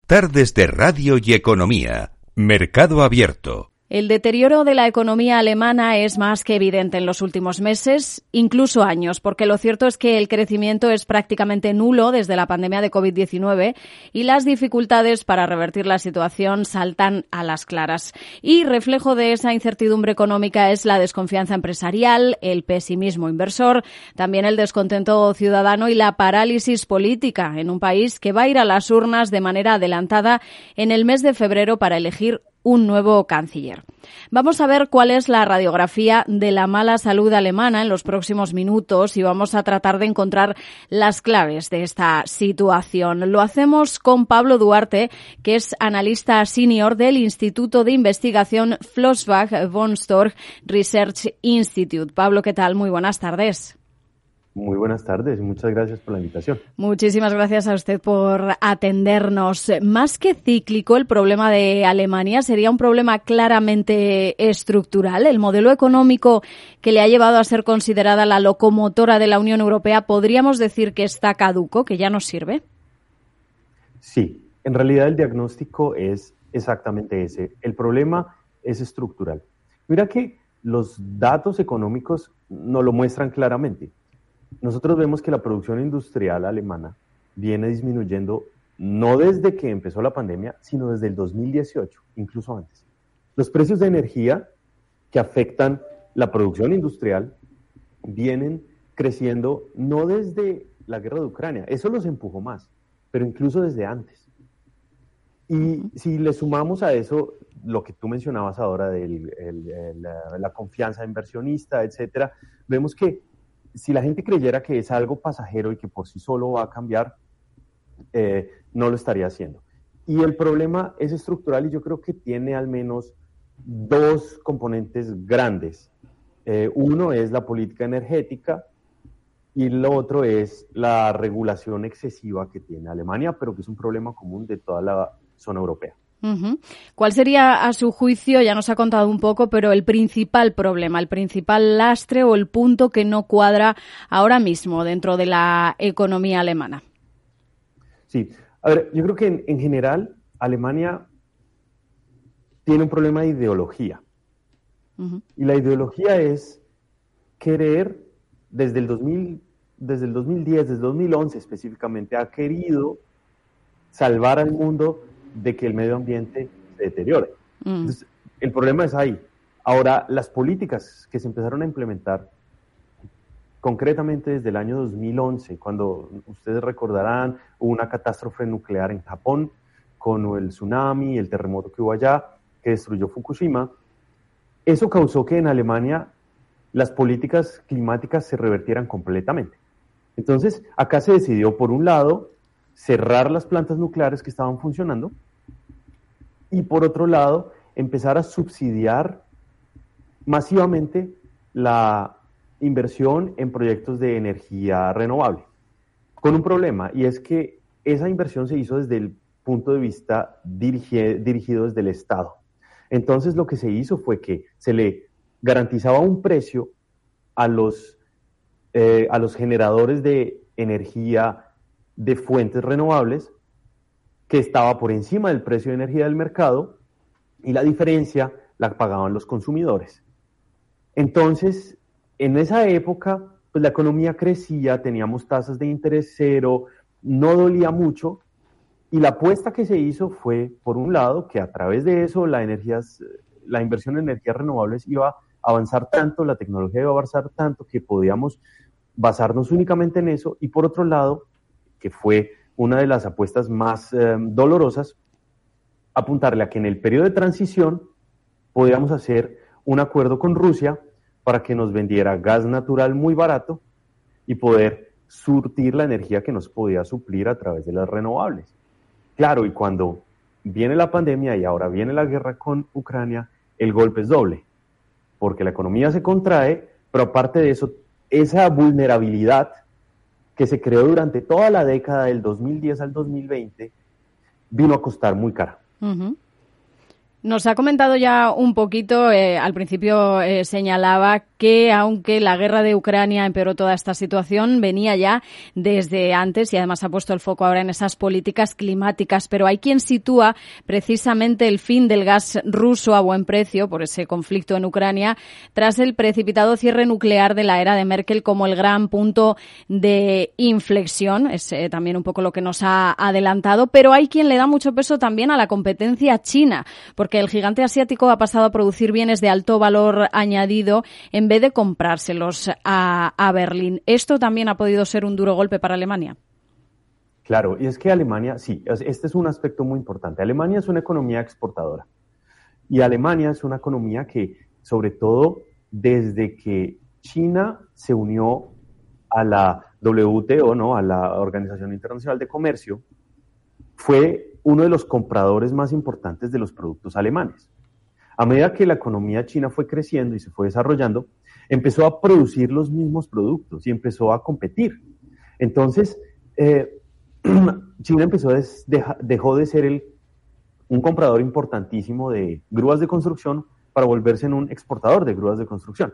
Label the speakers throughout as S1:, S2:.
S1: Tardes de Radio y Economía. Mercado Abierto.
S2: El deterioro de la economía alemana es más que evidente en los últimos meses, incluso años, porque lo cierto es que el crecimiento es prácticamente nulo desde la pandemia de COVID-19 y las dificultades para revertir la situación saltan a las claras. Y reflejo de esa incertidumbre económica es la desconfianza empresarial, el pesimismo inversor, también el descontento ciudadano y la parálisis política en un país que va a ir a las urnas de manera adelantada en el mes de febrero para elegir un nuevo canciller. Vamos a ver cuál es la radiografía de la mala salud alemana en los próximos minutos y vamos a tratar de encontrar las claves de esta situación. Lo hacemos con Pablo Duarte, que es analista senior del Instituto de Investigación Flossbach von Storch Research Institute. Pablo, ¿qué tal? Muy buenas tardes.
S3: Muy buenas tardes y muchas gracias por la invitación.
S2: Muchísimas gracias a usted por atendernos. Más que cíclico, el problema de Alemania sería un problema claramente estructural. El modelo económico que le ha llevado a ser considerada la locomotora de la Unión Europea, ¿podríamos decir que está caduco, que ya no sirve?
S3: Sí, en realidad el diagnóstico es exactamente ese. El problema es estructural. Mira que los datos económicos nos lo muestran claramente. Nosotros vemos que la producción industrial alemana viene disminuyendo no desde que empezó la pandemia, sino desde el 2018, incluso antes. Los precios de energía que afectan la producción industrial vienen creciendo no desde la guerra de Ucrania, eso los empujó más, pero incluso desde antes. Y si le sumamos a eso lo que tú mencionabas ahora de la confianza inversionista, etcétera, vemos que si la gente creyera que es algo pasajero y que por sí solo va a cambiar, no lo estaría haciendo. Y el problema es estructural y yo creo que tiene al menos dos componentes grandes. Uno es la política energética y lo otro es la regulación excesiva que tiene Alemania, pero que es un problema común de toda la zona europea.
S2: ¿Cuál sería, a su juicio, ya nos ha contado un poco, pero el principal problema, el principal lastre o el punto que no cuadra ahora mismo dentro de la economía alemana?
S3: Sí, a ver, yo creo que en general Alemania tiene un problema de ideología. Y la ideología es querer, desde el 2010, desde el 2011 específicamente, ha querido salvar al mundo de que el medio ambiente se deteriore. Entonces, el problema es ahí. Ahora, las políticas que se empezaron a implementar concretamente desde el año 2011, cuando ustedes recordarán, hubo una catástrofe nuclear en Japón con el tsunami, el terremoto que hubo allá, que destruyó Fukushima, eso causó que en Alemania las políticas climáticas se revertieran completamente. Entonces, acá se decidió, por un lado, cerrar las plantas nucleares que estaban funcionando y por otro lado empezar a subsidiar masivamente la inversión en proyectos de energía renovable, con un problema, y es que esa inversión se hizo desde el punto de vista dirigido desde el Estado. Entonces lo que se hizo fue que se le garantizaba un precio a los generadores de energía de fuentes renovables que estaba por encima del precio de energía del mercado y la diferencia la pagaban los consumidores. Entonces, en esa época, pues la economía crecía, teníamos tasas de interés cero, no dolía mucho y la apuesta que se hizo fue, por un lado, que a través de eso la inversión en energías renovables iba a avanzar tanto, la tecnología iba a avanzar tanto que podíamos basarnos únicamente en eso y por otro lado, que fue una de las apuestas más dolorosas, apuntarle a que en el periodo de transición podíamos hacer un acuerdo con Rusia para que nos vendiera gas natural muy barato y poder surtir la energía que nos podía suplir a través de las renovables. Claro, y cuando viene la pandemia y ahora viene la guerra con Ucrania, el golpe es doble, porque la economía se contrae, pero aparte de eso, esa vulnerabilidad que se creó durante toda la década del 2010 al 2020, vino a costar muy cara.
S2: Nos ha comentado ya un poquito, al principio señalaba que aunque la guerra de Ucrania empeoró toda esta situación, venía ya desde antes y además ha puesto el foco ahora en esas políticas climáticas. Pero hay quien sitúa precisamente el fin del gas ruso a buen precio por ese conflicto en Ucrania tras el precipitado cierre nuclear de la era de Merkel como el gran punto de inflexión. Es también un poco lo que nos ha adelantado, pero hay quien le da mucho peso también a la competencia china, porque el gigante asiático ha pasado a producir bienes de alto valor añadido en vez de comprárselos a Berlín. ¿Esto también ha podido ser un duro golpe para Alemania?
S3: Claro, y es que Alemania, sí, este es un aspecto muy importante. Alemania es una economía exportadora y Alemania es una economía que, sobre todo desde que China se unió a la WTO, ¿no?, a la Organización Internacional de Comercio, fue uno de los compradores más importantes de los productos alemanes. A medida que la economía china fue creciendo y se fue desarrollando, empezó a producir los mismos productos y empezó a competir. Entonces, China dejó de ser un comprador importantísimo de grúas de construcción para volverse en un exportador de grúas de construcción.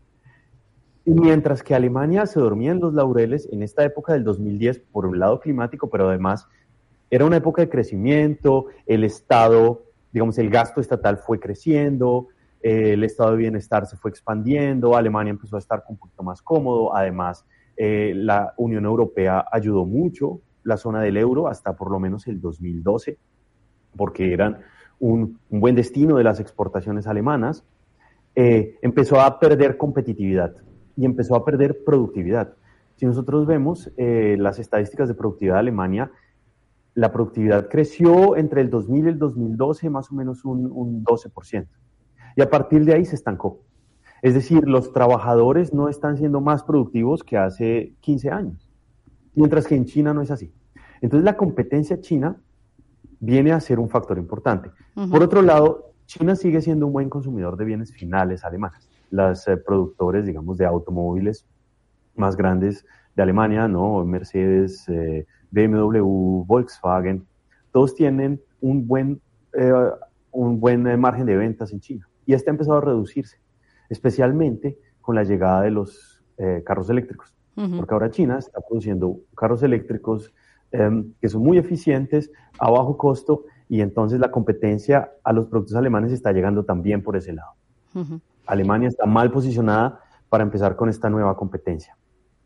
S3: Y mientras que Alemania se dormía en los laureles en esta época del 2010 por un lado climático, pero además era una época de crecimiento, el Estado, digamos, el gasto estatal fue creciendo, el estado de bienestar se fue expandiendo, Alemania empezó a estar un poquito más cómodo, además la Unión Europea ayudó mucho, la zona del euro hasta por lo menos el 2012, porque eran un buen destino de las exportaciones alemanas, empezó a perder competitividad y empezó a perder productividad. Si nosotros vemos las estadísticas de productividad de Alemania, la productividad creció entre el 2000 y el 2012 más o menos un 12%. Y a partir de ahí se estancó. Es decir, los trabajadores no están siendo más productivos que hace 15 años, mientras que en China no es así. Entonces la competencia china viene a ser un factor importante. Uh-huh. Por otro lado, China sigue siendo un buen consumidor de bienes finales alemanes. Los productores, digamos, de automóviles más grandes de Alemania, ¿no? Mercedes, BMW, Volkswagen, todos tienen un buen margen de ventas en China. Y este ha empezado a reducirse, especialmente con la llegada de los carros eléctricos. Uh-huh. Porque ahora China está produciendo carros eléctricos que son muy eficientes, a bajo costo, y entonces la competencia a los productos alemanes está llegando también por ese lado. Uh-huh. Alemania está mal posicionada para empezar con esta nueva competencia.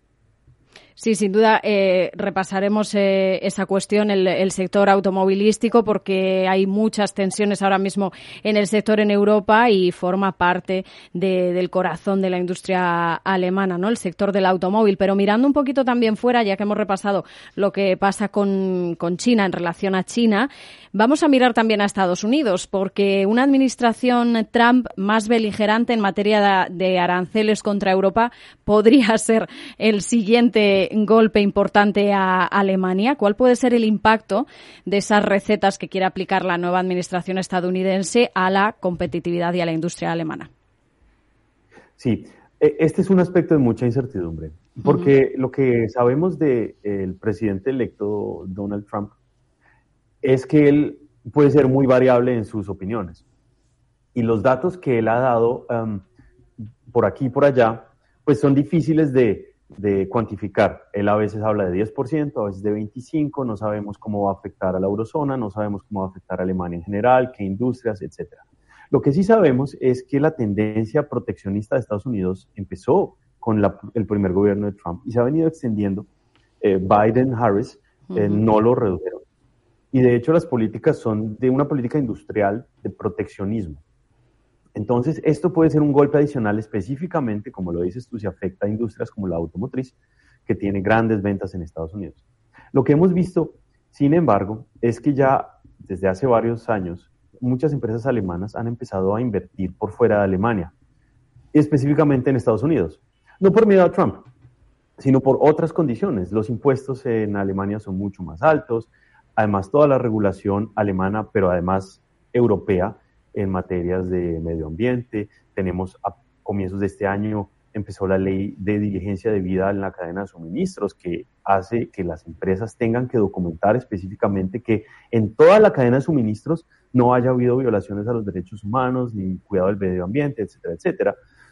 S2: Sí, sin duda repasaremos esa cuestión, el sector automovilístico, porque hay muchas tensiones ahora mismo en el sector en Europa y forma parte del corazón de la industria alemana, ¿no? El sector del automóvil. Pero mirando un poquito también fuera, ya que hemos repasado lo que pasa con China en relación a China, vamos a mirar también a Estados Unidos, porque una administración Trump más beligerante en materia de aranceles contra Europa podría ser el siguiente golpe importante a Alemania. ¿Cuál puede ser el impacto de esas recetas que quiere aplicar la nueva administración estadounidense a la competitividad y a la industria alemana?
S3: Sí, este es un aspecto de mucha incertidumbre, porque lo que sabemos del presidente electo Donald Trump es que él puede ser muy variable en sus opiniones. Y los datos que él ha dado por aquí y por allá, pues son difíciles de cuantificar. Él a veces habla de 10%, a veces de 25%, no sabemos cómo va a afectar a la eurozona, no sabemos cómo va a afectar a Alemania en general, qué industrias, etc. Lo que sí sabemos es que la tendencia proteccionista de Estados Unidos empezó con el primer gobierno de Trump y se ha venido extendiendo. Biden-Harris no lo redujeron. Y de hecho las políticas son de una política industrial de proteccionismo. Entonces, esto puede ser un golpe adicional específicamente, como lo dices tú, si afecta a industrias como la automotriz, que tiene grandes ventas en Estados Unidos. Lo que hemos visto, sin embargo, es que ya desde hace varios años, muchas empresas alemanas han empezado a invertir por fuera de Alemania, específicamente en Estados Unidos. No por miedo a Trump, sino por otras condiciones. Los impuestos en Alemania son mucho más altos, además toda la regulación alemana, pero además europea, en materias de medio ambiente. Tenemos a comienzos de este año empezó la ley de diligencia debida en la cadena de suministros, que hace que las empresas tengan que documentar específicamente que en toda la cadena de suministros no haya habido violaciones a los derechos humanos, ni cuidado del medio ambiente, etcétera, etcétera.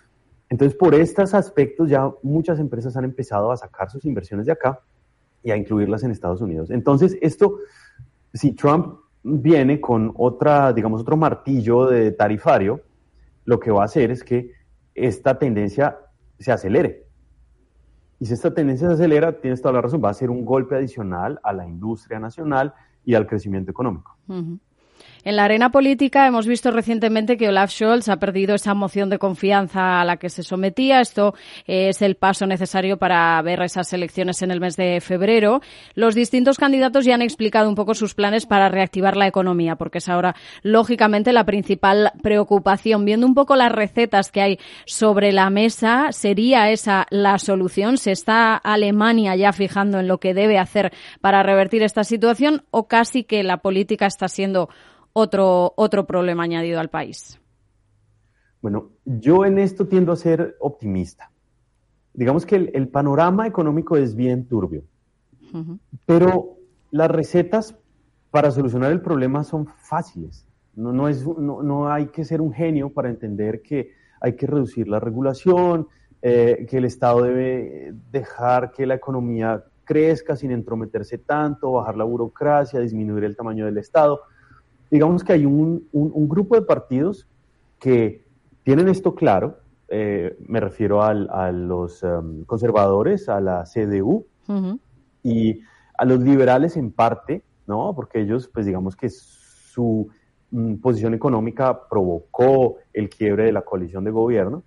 S3: Entonces, por estos aspectos ya muchas empresas han empezado a sacar sus inversiones de acá y a incluirlas en Estados Unidos. Entonces, esto, si Trump viene con otro martillo de tarifario, lo que va a hacer es que esta tendencia se acelere. Y si esta tendencia se acelera, tienes toda la razón, va a ser un golpe adicional a la industria nacional y al crecimiento económico.
S2: Uh-huh. En la arena política hemos visto recientemente que Olaf Scholz ha perdido esa moción de confianza a la que se sometía. Esto es el paso necesario para ver esas elecciones en el mes de febrero. Los distintos candidatos ya han explicado un poco sus planes para reactivar la economía, porque es ahora, lógicamente, la principal preocupación. Viendo un poco las recetas que hay sobre la mesa, ¿sería esa la solución? ¿Se está Alemania ya fijando en lo que debe hacer para revertir esta situación o casi que la política está siendo otro problema añadido al país?
S3: Bueno, yo en esto tiendo a ser optimista. Digamos que el panorama económico es bien turbio, pero las recetas para solucionar el problema son fáciles. No hay que ser un genio para entender que hay que reducir la regulación, que el Estado debe dejar que la economía crezca sin entrometerse tanto, bajar la burocracia, disminuir el tamaño del Estado. Digamos que hay un grupo de partidos que tienen esto claro, me refiero a los conservadores, a la CDU, y a los liberales en parte, ¿no? Porque ellos, pues digamos que su posición económica provocó el quiebre de la coalición de gobierno.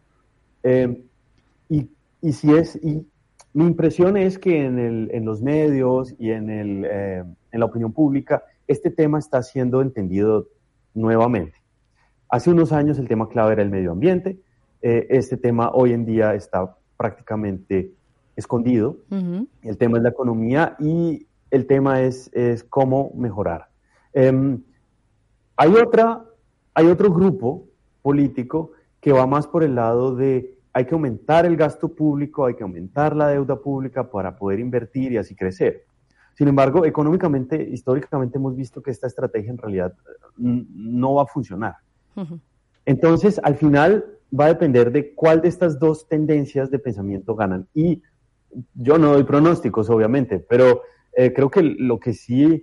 S3: Y mi impresión es que en los medios y en la opinión pública este tema está siendo entendido nuevamente. Hace unos años el tema clave era el medio ambiente. Este tema hoy en día está prácticamente escondido. El tema es la economía y el tema es cómo mejorar. Hay otro grupo político que va más por el lado de hay que aumentar el gasto público, hay que aumentar la deuda pública para poder invertir y así crecer. Sin embargo, económicamente, históricamente hemos visto que esta estrategia en realidad no va a funcionar. Entonces, al final va a depender de cuál de estas dos tendencias de pensamiento ganan. Y yo no doy pronósticos, obviamente, pero creo que lo que sí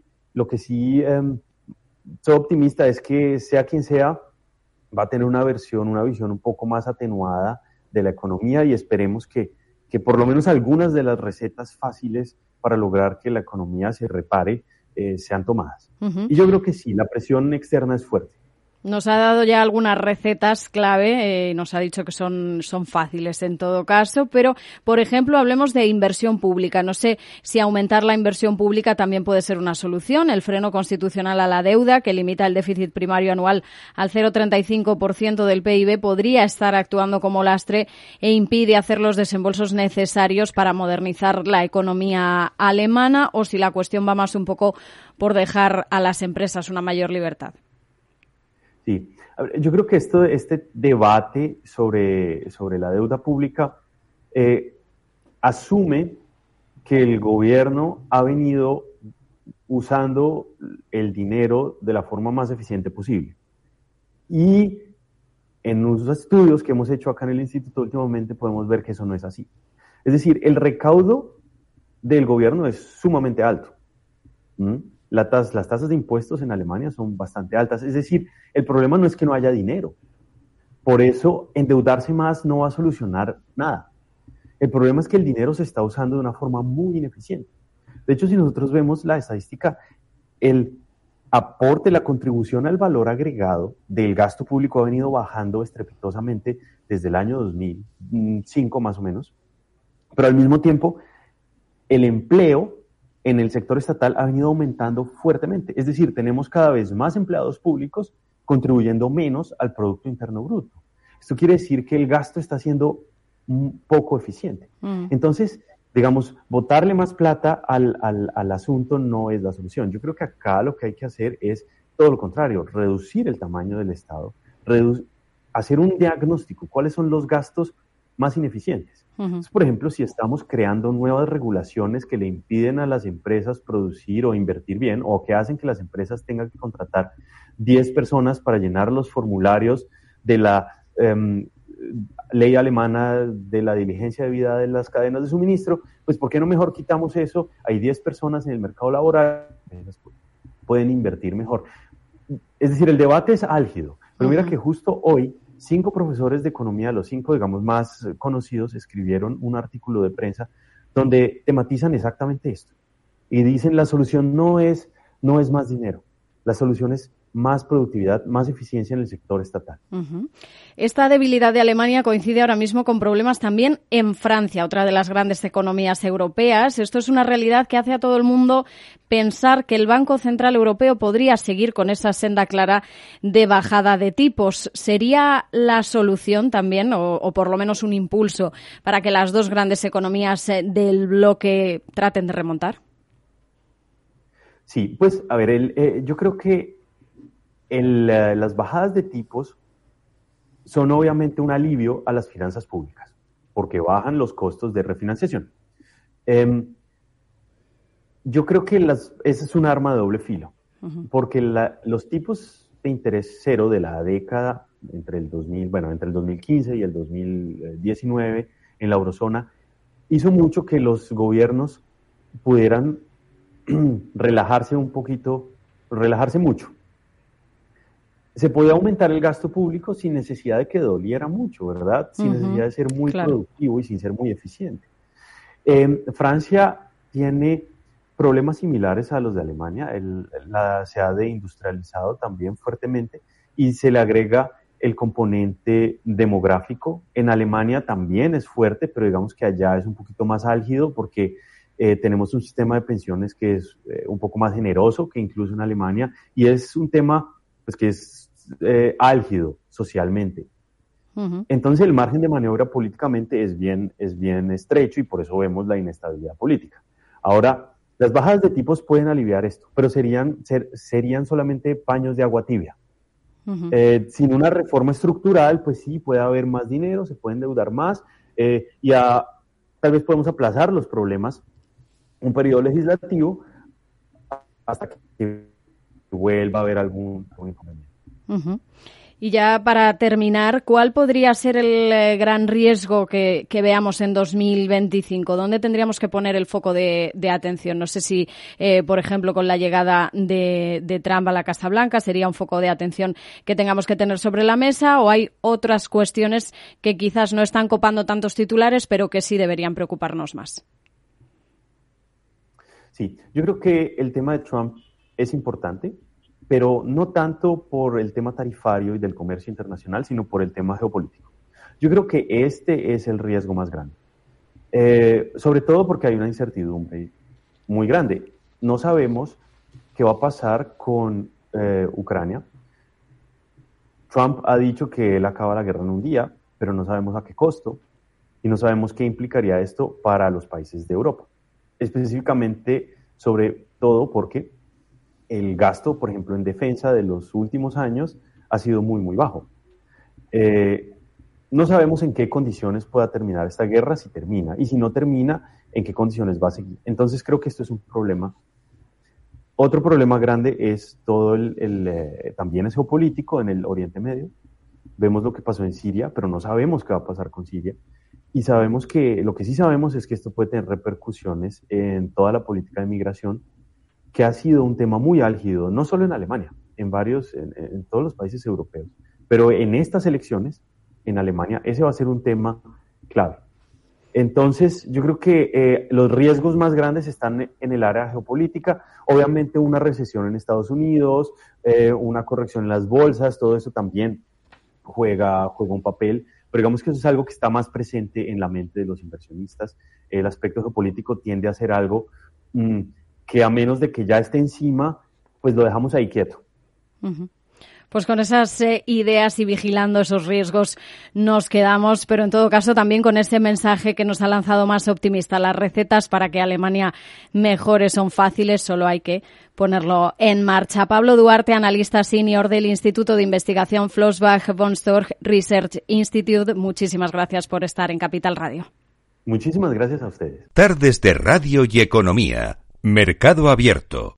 S3: soy optimista es que sea quien sea, va a tener una visión un poco más atenuada de la economía y esperemos que por lo menos algunas de las recetas fáciles para lograr que la economía se repare sean tomadas. Y yo creo que sí, la presión externa es fuerte.
S2: Nos ha dado ya algunas recetas clave, nos ha dicho que son fáciles en todo caso, pero, por ejemplo, hablemos de inversión pública. No sé si aumentar la inversión pública también puede ser una solución. El freno constitucional a la deuda, que limita el déficit primario anual al 0,35% del PIB, podría estar actuando como lastre e impide hacer los desembolsos necesarios para modernizar la economía alemana, o si la cuestión va más un poco por dejar a las empresas una mayor libertad.
S3: Sí, yo creo que este debate sobre la deuda pública asume que el gobierno ha venido usando el dinero de la forma más eficiente posible. Y en unos estudios que hemos hecho acá en el instituto últimamente podemos ver que eso no es así. Es decir, el recaudo del gobierno es sumamente alto. Las tasas de impuestos en Alemania son bastante altas. Es decir, el problema no es que no haya dinero. Por eso, endeudarse más no va a solucionar nada. El problema es que el dinero se está usando de una forma muy ineficiente. De hecho, si nosotros vemos la estadística, el aporte, la contribución al valor agregado del gasto público ha venido bajando estrepitosamente desde el año 2005 más o menos. Pero al mismo tiempo, el empleo en el sector estatal ha venido aumentando fuertemente. Es decir, tenemos cada vez más empleados públicos contribuyendo menos al Producto Interno Bruto. Esto quiere decir que el gasto está siendo poco eficiente. Entonces, digamos, botarle más plata al asunto no es la solución. Yo creo que acá lo que hay que hacer es todo lo contrario, reducir el tamaño del Estado, hacer un diagnóstico, cuáles son los gastos más ineficientes. Entonces, por ejemplo, si estamos creando nuevas regulaciones que le impiden a las empresas producir o invertir bien, o que hacen que las empresas tengan que contratar 10 personas para llenar los formularios de la ley alemana de la diligencia debida de las cadenas de suministro, pues ¿por qué no mejor quitamos eso? Hay 10 personas en el mercado laboral, pueden invertir mejor. Es decir, el debate es álgido, pero mira que justo hoy 5 profesores de economía, los 5, digamos, más conocidos, escribieron un artículo de prensa donde tematizan exactamente esto. Y dicen, la solución no es más dinero, la solución es más productividad, más eficiencia en el sector estatal.
S2: Esta debilidad de Alemania coincide ahora mismo con problemas también en Francia, otra de las grandes economías europeas. Esto es una realidad que hace a todo el mundo pensar que el Banco Central Europeo podría seguir con esa senda clara de bajada de tipos. ¿Sería la solución también, o por lo menos un impulso, para que las dos grandes economías del bloque traten de remontar?
S3: Sí, pues a ver, yo creo que las bajadas de tipos son obviamente un alivio a las finanzas públicas, porque bajan los costos de refinanciación. Yo creo que ese es un arma de doble filo, porque los tipos de interés cero de la década entre el 2015 y el 2019 en la eurozona hizo mucho que los gobiernos pudieran relajarse mucho. Se podía aumentar el gasto público sin necesidad de que doliera mucho, ¿verdad? Sin necesidad de ser muy productivo y sin ser muy eficiente. Francia tiene problemas similares a los de Alemania. Se ha deindustrializado también fuertemente y se le agrega el componente demográfico. En Alemania también es fuerte, pero digamos que allá es un poquito más álgido porque tenemos un sistema de pensiones que es un poco más generoso que incluso en Alemania, y es un tema pues que es álgido socialmente. Entonces el margen de maniobra políticamente es bien estrecho y por eso vemos la inestabilidad política. Ahora, las bajadas de tipos pueden aliviar esto, pero serían solamente paños de agua tibia. Sin una reforma estructural, pues sí, puede haber más dinero, se puede endeudar más, tal vez podemos aplazar los problemas un periodo legislativo hasta que vuelva a haber algún inconveniente.
S2: Y ya para terminar, ¿cuál podría ser el gran riesgo que veamos en 2025? ¿Dónde tendríamos que poner el foco de atención? No sé si, por ejemplo, con la llegada de Trump a la Casa Blanca sería un foco de atención que tengamos que tener sobre la mesa, o hay otras cuestiones que quizás no están copando tantos titulares, pero que sí deberían preocuparnos más.
S3: Sí, yo creo que el tema de Trump es importante, pero no tanto por el tema tarifario y del comercio internacional, sino por el tema geopolítico. Yo creo que este es el riesgo más grande, sobre todo porque hay una incertidumbre muy grande. No sabemos qué va a pasar con Ucrania. Trump ha dicho que él acaba la guerra en un día, pero no sabemos a qué costo y no sabemos qué implicaría esto para los países de Europa. Específicamente, sobre todo porque el gasto, por ejemplo, en defensa de los últimos años ha sido muy, muy bajo. No sabemos en qué condiciones pueda terminar esta guerra, si termina, y si no termina, en qué condiciones va a seguir. Entonces creo que esto es un problema. Otro problema grande es también es geopolítico en el Oriente Medio. Vemos lo que pasó en Siria, pero no sabemos qué va a pasar con Siria. Y lo que sí sabemos es que esto puede tener repercusiones en toda la política de migración, que ha sido un tema muy álgido, no solo en Alemania, en todos los países europeos. Pero en estas elecciones, en Alemania, ese va a ser un tema clave. Entonces, yo creo que los riesgos más grandes están en el área geopolítica. Obviamente, una recesión en Estados Unidos, una corrección en las bolsas, todo eso también juega un papel. Pero digamos que eso es algo que está más presente en la mente de los inversionistas. El aspecto geopolítico tiende a ser algo que a menos de que ya esté encima, pues lo dejamos ahí quieto.
S2: Pues con esas ideas y vigilando esos riesgos nos quedamos, pero en todo caso también con ese mensaje que nos ha lanzado más optimista. Las recetas para que Alemania mejore son fáciles, solo hay que ponerlo en marcha. Pablo Duarte, analista senior del Instituto de Investigación Flossbach von Storch Research Institute. Muchísimas gracias por estar en Capital Radio.
S3: Muchísimas gracias a ustedes.
S1: Tardes de Radio y Economía. Mercado Abierto.